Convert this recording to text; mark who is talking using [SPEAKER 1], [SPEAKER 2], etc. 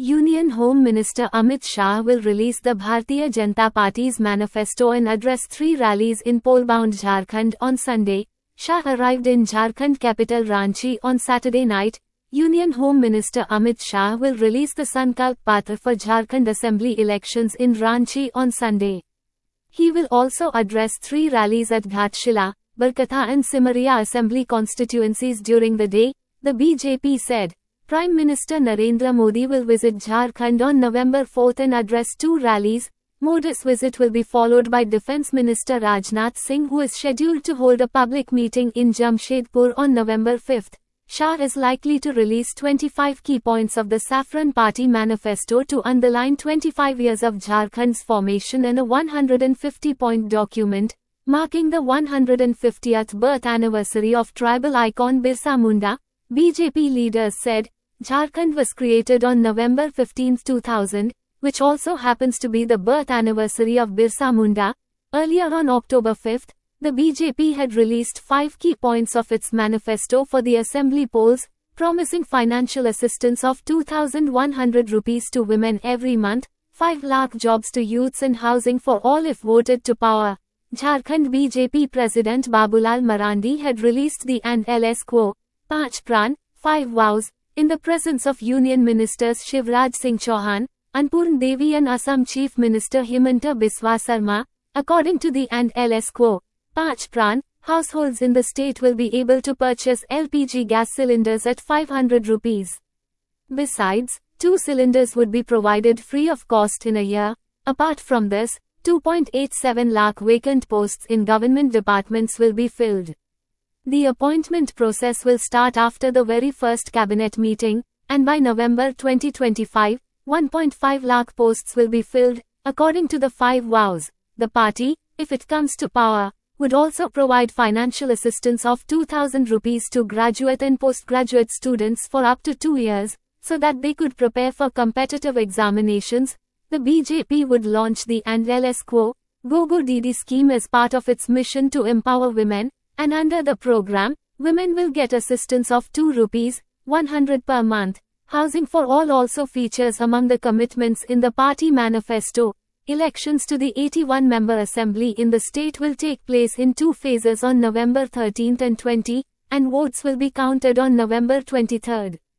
[SPEAKER 1] Union Home Minister Amit Shah will release the Bharatiya Janata Party's manifesto and address 3 rallies in poll-bound Jharkhand on Sunday. Shah arrived in Jharkhand capital Ranchi on Saturday night. Union Home Minister Amit Shah will release the Sankalp Patra for Jharkhand Assembly elections in Ranchi on Sunday. He will also address 3 rallies at Ghatshila, Barkatha and Simariya Assembly constituencies during the day, the BJP said. Prime Minister Narendra Modi will visit Jharkhand on November 4 and address 2 rallies. Modi's visit will be followed by Defence Minister Rajnath Singh, who is scheduled to hold a public meeting in Jamshedpur on November 5. Shah is likely to release 25 key points of the Saffron Party manifesto to underline 25 years of Jharkhand's formation and a 150-point document, marking the 150th birth anniversary of tribal icon Birsa Munda. BJP leaders said, Jharkhand was created on November 15, 2000, which also happens to be the birth anniversary of Birsa Munda. Earlier on October 5, the BJP had released 5 key points of its manifesto for the assembly polls, promising financial assistance of 2,100 rupees to women every month, 5 lakh jobs to youths and housing for all if voted to power. Jharkhand BJP President Babulal Marandi had released the and LS Quo, 5 Pran, 5 vows, in the presence of Union Ministers Shivraj Singh Chauhan, Anpurn Devi and Assam Chief Minister Himanta Biswa Sarma. According to the and LS Quo, 5 Pran, households in the state will be able to purchase LPG gas cylinders at 500 rupees. Besides, 2 cylinders would be provided free of cost in a year. Apart from this, 2.87 lakh vacant posts in government departments will be filled. The appointment process will start after the very first cabinet meeting, and by November 2025, 1.5 lakh posts will be filled, according to the 5 vows. The party, if it comes to power, would also provide financial assistance of 2,000 rupees to graduate and postgraduate students for up to 2 years, so that they could prepare for competitive examinations. The BJP would launch the and LS Quo, Go Didi scheme as part of its mission to empower women, and under the program, women will get assistance of 2 rupees, 100 per month. Housing for all also features among the commitments in the party manifesto. Elections to the 81-member assembly in the state will take place in 2 phases on November 13 and 20, and votes will be counted on November 23.